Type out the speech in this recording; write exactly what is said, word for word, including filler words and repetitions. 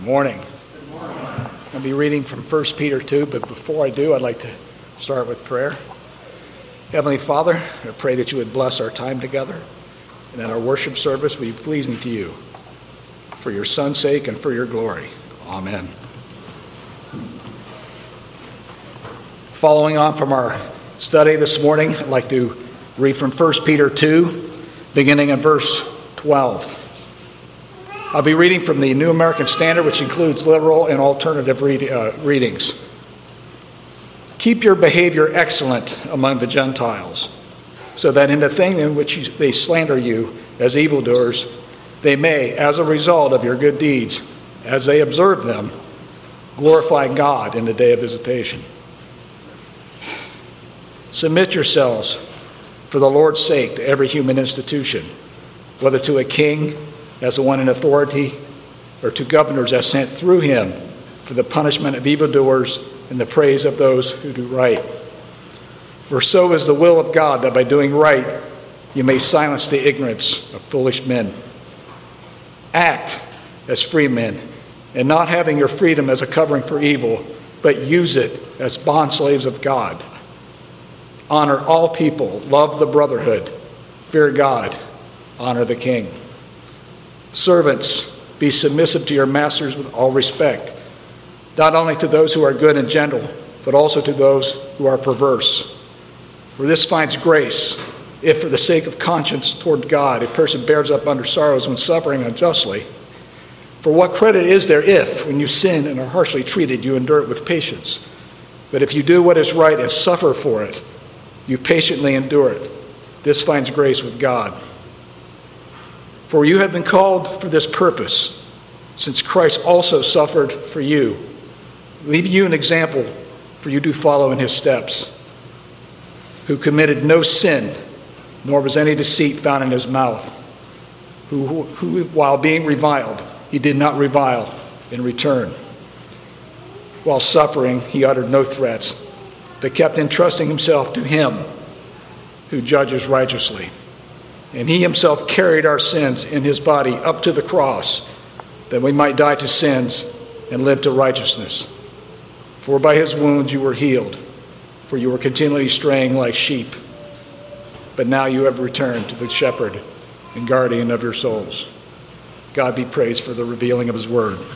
Morning. I'll be reading from First Peter two, but before I do, I'd like to start with prayer. Heavenly Father, I pray that you would bless our time together and that our worship service will be pleasing to you for your Son's sake and for your glory. Amen. Following on from our study this morning, I'd like to read from First Peter two, beginning in verse twelve. I'll be reading from the New American Standard, which includes literal and alternative read, uh, readings. Keep your behavior excellent among the Gentiles, so that in the thing in which you, they slander you as evildoers, they may, as a result of your good deeds, as they observe them, glorify God in the day of visitation. Submit yourselves, for the Lord's sake, to every human institution, whether to a king as the one in authority, or to governors as sent through him for the punishment of evildoers and the praise of those who do right. For so is the will of God, that by doing right you may silence the ignorance of foolish men. Act as free men, and not having your freedom as a covering for evil, but use it as bondslaves of God. Honor all people, love the brotherhood, fear God, honor the king. Servants, be submissive to your masters with all respect, not only to those who are good and gentle, but also to those who are perverse. For this finds grace, if for the sake of conscience toward God a person bears up under sorrows when suffering unjustly. For what credit is there if, when you sin and are harshly treated, you endure it with patience? But if you do what is right and suffer for it, you patiently endure it. This finds grace with God. For you have been called for this purpose, since Christ also suffered for you, leaving you an example for you to follow in his steps, who committed no sin, nor was any deceit found in his mouth, who, who while being reviled, he did not revile in return. While suffering, he uttered no threats, but kept entrusting himself to him who judges righteously. And he himself carried our sins in his body up to the cross, that we might die to sins and live to righteousness. For by his wounds you were healed, for you were continually straying like sheep. But now you have returned to the shepherd and guardian of your souls. God be praised for the revealing of his word.